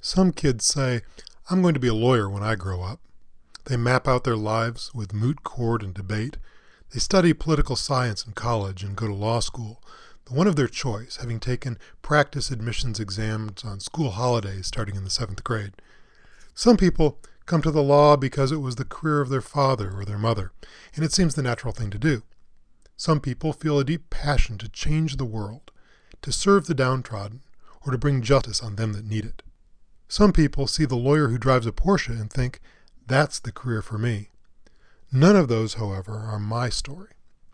Some kids say, "I'm going to be a lawyer when I grow up." They map out their lives with moot court and debate. They study political science in college and go to law school, the one of their choice, having taken practice admissions exams on school holidays starting in the 7th grade. Some people come to the law because it was the career of their father or their mother, and it seems the natural thing to do. Some people feel a deep passion to change the world, to serve the downtrodden, or to bring justice on them that need it. Some people see the lawyer who drives a Porsche and think, that's the career for me. None of those, however, are my story.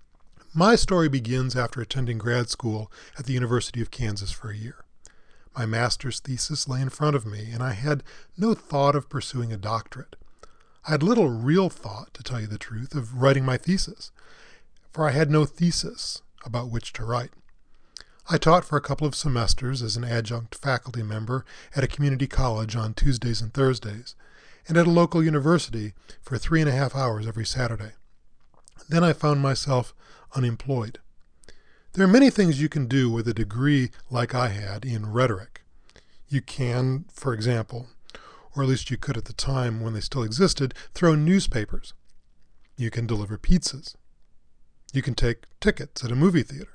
My story begins after attending grad school at the University of Kansas for a year. My master's thesis lay in front of me, and I had no thought of pursuing a doctorate. I had little real thought, to tell you the truth, of writing my thesis, for I had no thesis about which to write. I taught for a couple of semesters as an adjunct faculty member at a community college on Tuesdays and Thursdays, and at a local university for 3.5 hours every Saturday. Then I found myself unemployed. There are many things you can do with a degree like I had in rhetoric. You can, for example, or at least you could at the time when they still existed, throw newspapers. You can deliver pizzas. You can take tickets at a movie theater.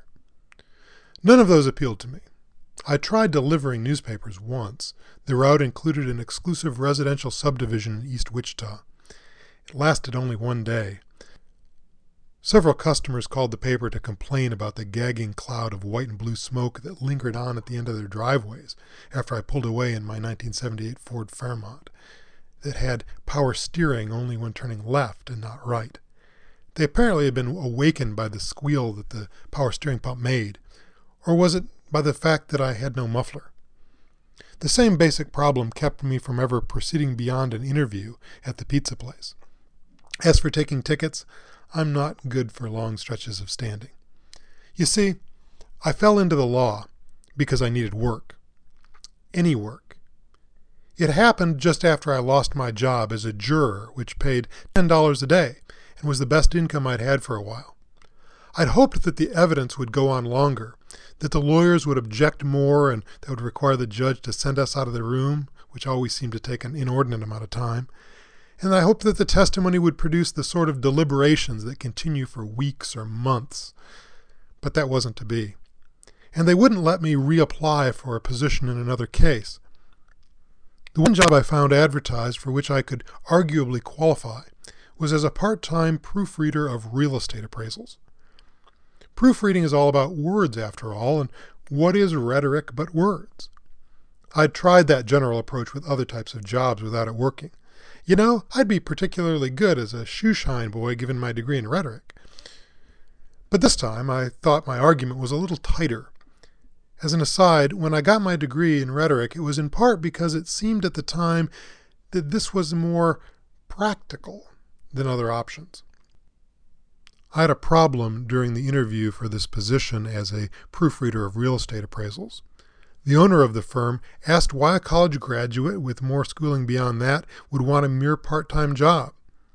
None of those appealed to me. I tried delivering newspapers once. The route included an exclusive residential subdivision in East Wichita. It lasted only one day. Several customers called the paper to complain about the gagging cloud of white and blue smoke that lingered on at the end of their driveways after I pulled away in my 1978 Ford Fairmont that had power steering only when turning left and not right. They apparently had been awakened by the squeal that the power steering pump made, or was it by the fact that I had no muffler? The same basic problem kept me from ever proceeding beyond an interview at the pizza place. As for taking tickets, I'm not good for long stretches of standing. You see, I fell into the law because I needed work. Any work. It happened just after I lost my job as a juror, which paid $10 a day and was the best income I'd had for a while. I'd hoped that the evidence would go on longer, that the lawyers would object more and that would require the judge to send us out of the room, which always seemed to take an inordinate amount of time. And I hoped that the testimony would produce the sort of deliberations that continue for weeks or months. But that wasn't to be. And they wouldn't let me reapply for a position in another case. The one job I found advertised for which I could arguably qualify was as a part-time proofreader of real estate appraisals. Proofreading is all about words, after all, and what is rhetoric but words? I'd tried that general approach with other types of jobs without it working. You know, I'd be particularly good as a shoeshine boy given my degree in rhetoric. But this time I thought my argument was a little tighter. As an aside, when I got my degree in rhetoric, it was in part because it seemed at the time that this was more practical than other options. I had a problem during the interview for this position as a proofreader of real estate appraisals. The owner of the firm asked why a college graduate with more schooling beyond that would want a mere part-time job.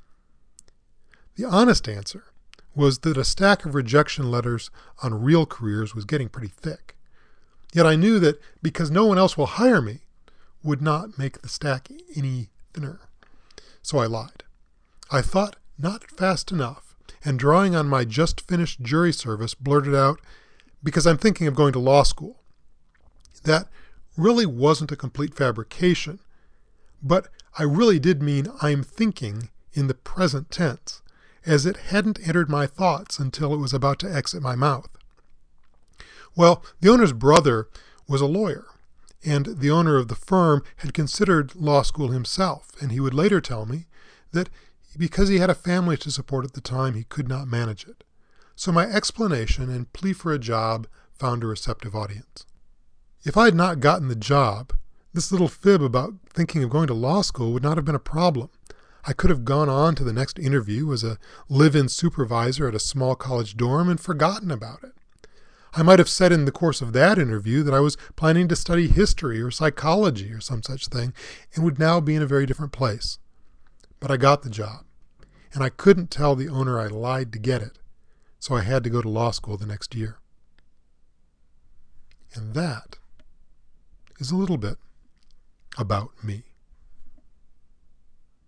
The honest answer was that a stack of rejection letters on real careers was getting pretty thick. Yet I knew that because no one else will hire me would not make the stack any thinner. So I lied. I thought not fast enough, and drawing on my just-finished jury service, blurted out, "Because I'm thinking of going to law school." That really wasn't a complete fabrication, but I really did mean "I'm thinking" in the present tense, as it hadn't entered my thoughts until it was about to exit my mouth. Well, the owner's brother was a lawyer, and the owner of the firm had considered law school himself, and he would later tell me that because he had a family to support at the time, he could not manage it. So my explanation and plea for a job found a receptive audience. If I had not gotten the job, this little fib about thinking of going to law school would not have been a problem. I could have gone on to the next interview as a live-in supervisor at a small college dorm and forgotten about it. I might have said in the course of that interview that I was planning to study history or psychology or some such thing and would now be in a very different place. But I got the job, and I couldn't tell the owner I lied to get it, so I had to go to law school the next year. And that is a little bit about me.